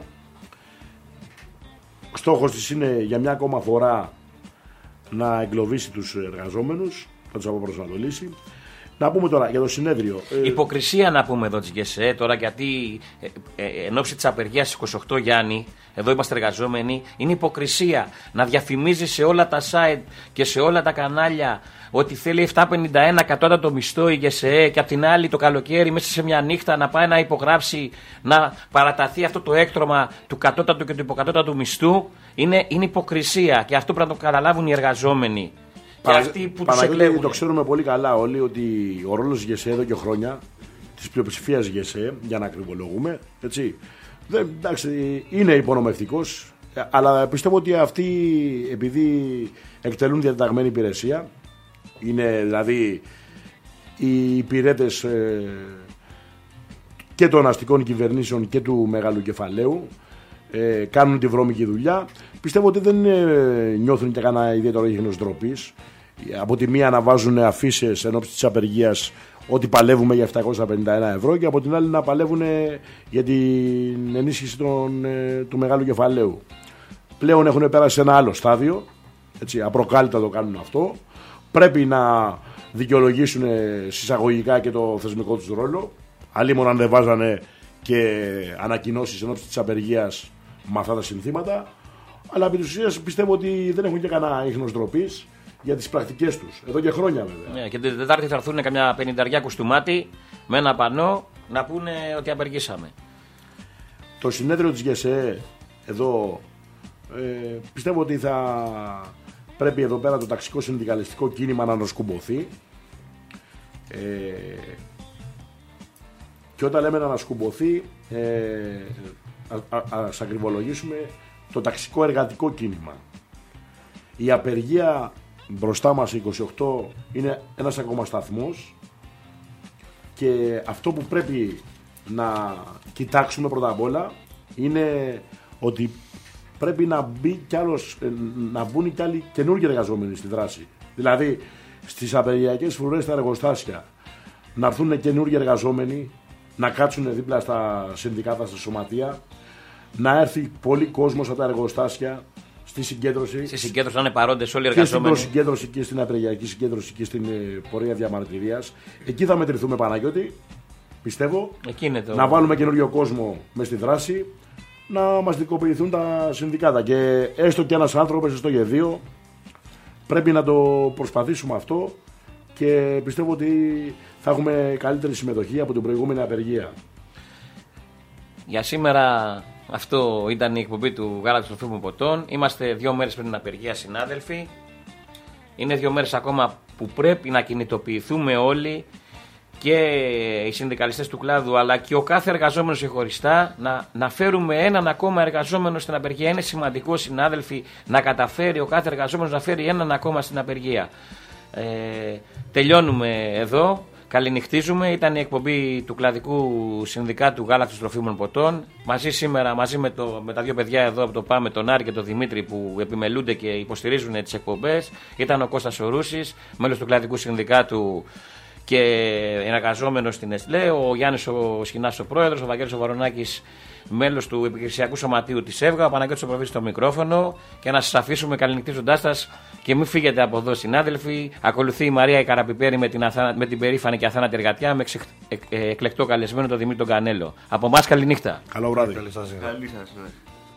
Στόχος της είναι για μια ακόμα φορά να εγκλωβίσει τους εργαζόμενους, να τους αποπροσανατολίσει. Να πούμε τώρα για το συνέδριο. Υποκρισία να πούμε εδώ της ΓΕΣΕ τώρα, γιατί εν ώψη της απεργίας 28 Γιάννη, εδώ είμαστε εργαζόμενοι, είναι υποκρισία να διαφημίζει σε όλα τα site και σε όλα τα κανάλια ότι θέλει 751 κατώτατο μισθό η ΓΕΣΕ και απ' την άλλη το καλοκαίρι μέσα σε μια νύχτα να πάει να υπογράψει να παραταθεί αυτό το έκτρωμα του κατώτατου και του υποκατώτατου μισθού. Είναι υποκρισία και αυτό πρέπει να το καταλάβουν οι εργαζόμενοι. Παναγιώτη, το ξέρουμε πολύ καλά όλοι ότι ο ρόλος της ΓΕΣΕ εδώ και χρόνια, της πλειοψηφίας ΓΕΣΕ, για να ακριβολογούμε, έτσι, εντάξει, είναι υπονομευτικός, αλλά πιστεύω ότι αυτοί, επειδή εκτελούν διαταγμένη υπηρεσία, είναι δηλαδή οι υπηρέτες και των αστικών κυβερνήσεων και του μεγάλου κεφαλαίου, κάνουν τη βρώμικη δουλειά. Πιστεύω ότι δεν νιώθουν και κανένα ιδιαίτερο ίχνος ντροπής. Από τη μία να βάζουν αφίσες ενόψει της απεργίας ότι παλεύουμε για 751 ευρώ και από την άλλη να παλεύουν για την ενίσχυση του μεγάλου κεφαλαίου. Πλέον έχουν πέρασει σε ένα άλλο στάδιο, έτσι, απροκάλυπτα το κάνουν αυτό. Πρέπει να δικαιολογήσουν συσσαγωγικά και το θεσμικό τους ρόλο. Αλλήμον αν δεν βάζανε και ανακοινώσεις ενόψει της απεργίας με αυτά τα συνθήματα. Αλλά επί της ουσίας πιστεύω ότι δεν έχουν και κανένα ίχνος ντροπής για τις πρακτικές τους. Εδώ και χρόνια βέβαια. Ναι, και την Τετάρτη θα έρθουν καμιά 50 κουστούμάτι με ένα πανό να πούνε ότι απεργήσαμε. Το συνέδριο της ΓΕΣΕ εδώ πιστεύω ότι θα πρέπει εδώ πέρα το ταξικό συνδικαλιστικό κίνημα να ανασκουμποθεί. Και όταν λέμε να ανασκουμποθεί, ας ακριβολογήσουμε το ταξικό εργατικό κίνημα. Η απεργία μπροστά μας 28 είναι ένας ακόμα σταθμός και αυτό που πρέπει να κοιτάξουμε πρώτα απ' όλα είναι ότι πρέπει να μπουν κι άλλοι καινούργιοι εργαζόμενοι στη δράση. Δηλαδή στις απεργιακές φρουρές στα εργοστάσια να έρθουν καινούργιοι εργαζόμενοι, να κάτσουν δίπλα στα συνδικάτα, στα σωματεία, να έρθει πολύ κόσμος από τα εργοστάσια στη συγκέντρωση. Στη συγκέντρωση να είναι παρόντες όλοι οι Και στην εργαζόμενοι. προσυγκέντρωση και στην απεργιακή συγκέντρωση και στην πορεία διαμαρτυρίας. Εκεί θα μετρηθούμε, Παναγιώτη. Πιστεύω. Εκεί είναι το... Να βάλουμε καινούριο κόσμο μες στη δράση, να μαστικοποιηθούν τα συνδικάτα. Και έστω και ένας άνθρωπος, έστω και δύο, πρέπει να το προσπαθήσουμε αυτό και πιστεύω ότι θα έχουμε καλύτερη συμμετοχή από την προηγούμενη απεργία. Για σήμερα αυτό ήταν η εκπομπή του Γάλακτος Τροφίμων Ποτών. Είμαστε 2 μέρες πριν την απεργία, συνάδελφοι. Είναι 2 μέρες ακόμα που πρέπει να κινητοποιηθούμε όλοι, και οι συνδικαλιστές του κλάδου αλλά και ο κάθε εργαζόμενος ξεχωριστά, να φέρουμε έναν ακόμα εργαζόμενο στην απεργία. Είναι σημαντικό, συνάδελφοι, να καταφέρει ο κάθε εργαζόμενος να φέρει έναν ακόμα στην απεργία. Τελειώνουμε εδώ. Καληνυχτίζουμε. Ήταν η εκπομπή του Κλαδικού Συνδικάτου Γάλακτος Τροφίμων Ποτών. Μαζί σήμερα, μαζί με τα δύο παιδιά εδώ από το ΠΑΜΕ, τον Άρη και τον Δημήτρη, που επιμελούνται και υποστηρίζουν τις εκπομπές, ήταν ο Κώστας Ορούσης, μέλος του Κλαδικού Συνδικάτου και εργαζόμενος στην ΕΣΛΕ, ο Γιάννης ο Σχοινάς ο πρόεδρος, ο Βαγγέλης ο Βαρονάκης, μέλος του Επιχειρησιακού Σωματείου της ΕΒΓΑ, ο Παναγιώτης ο Προβίτης στο μικρόφωνο, και να σας αφήσουμε καληνυχτίζοντάς σας και μην φύγετε από εδώ, συνάδελφοι. Ακολουθεί η Μαρία η Καραπιπέρη με την περήφανη και αθάνατη εργατιά, με εκλεκτό καλεσμένο τον Δημήτρη τον Κανέλο. Από εμάς καληνύχτα. Καλό βράδυ. Καλή σας νύχτα. Καλή σας, ναι.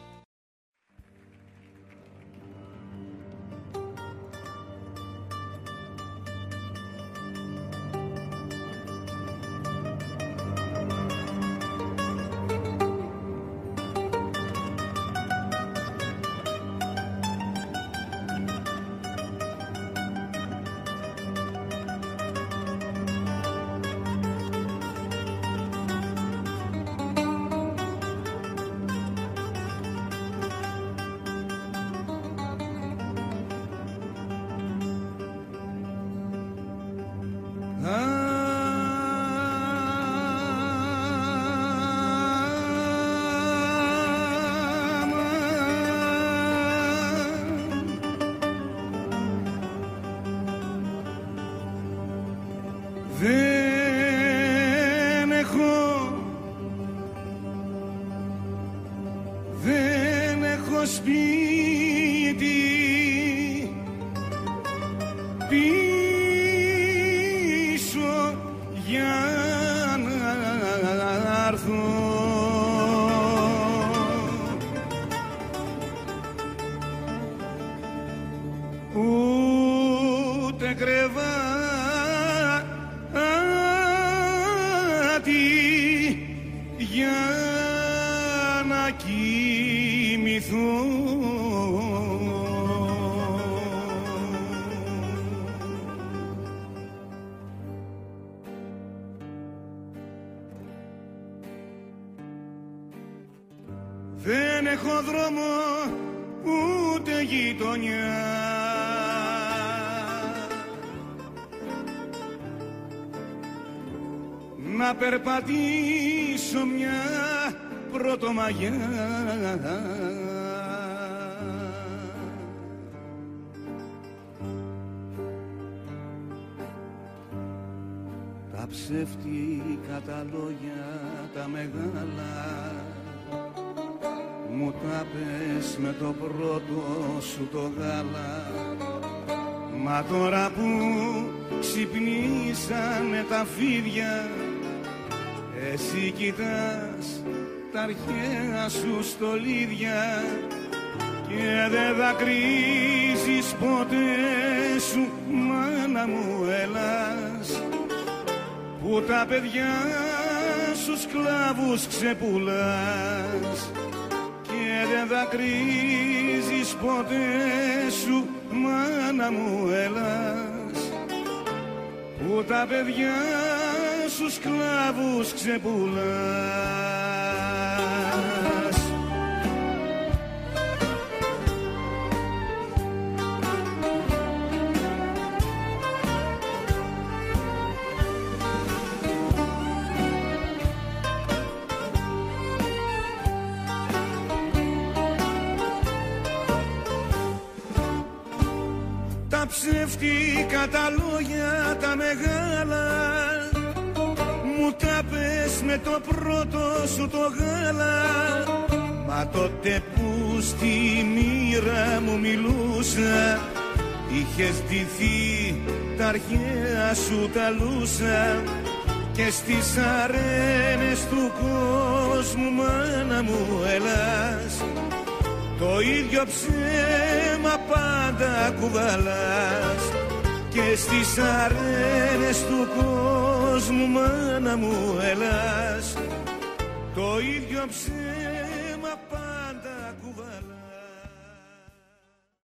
Δεν έχω σπίτι πίσω για να έρθω. Ούτε κρεβάτι για να κοιμηθώ. Δεν έχω δρόμο ούτε γειτονιά, να περπατήσω μια πρωτομαγιά. Τα ψεύτικα τα λόγια τα μεγάλα μου τα πες με το πρώτο σου το γάλα. Μα τώρα που ξυπνήσανε τα φίδια, εσύ κοιτάς τα αρχαία σου στολίδια και δεν δακρύζεις ποτέ σου, μάνα μου έλας, που τα παιδιά σου σκλάβους ξεπουλάς. Και δεν δακρύζεις ποτέ σου, μάνα μου έλας, που τα παιδιά σου σκλάβους ξεπουλάς. τα ψεύτικα τα λόγια τα μεγάλα, μου τα πες με το πρώτο σου το γάλα. Μα τότε που στη μοίρα μου μιλούσα, είχες ντυθεί τα αρχαία σου τα λούσα, και στις αρένες του κόσμου μάνα μου ελάς, το ίδιο ψέμα πάντα κουβαλάς. Και στις αρένες του κόσμου μάνα μου ελάς, το ίδιο ψέμα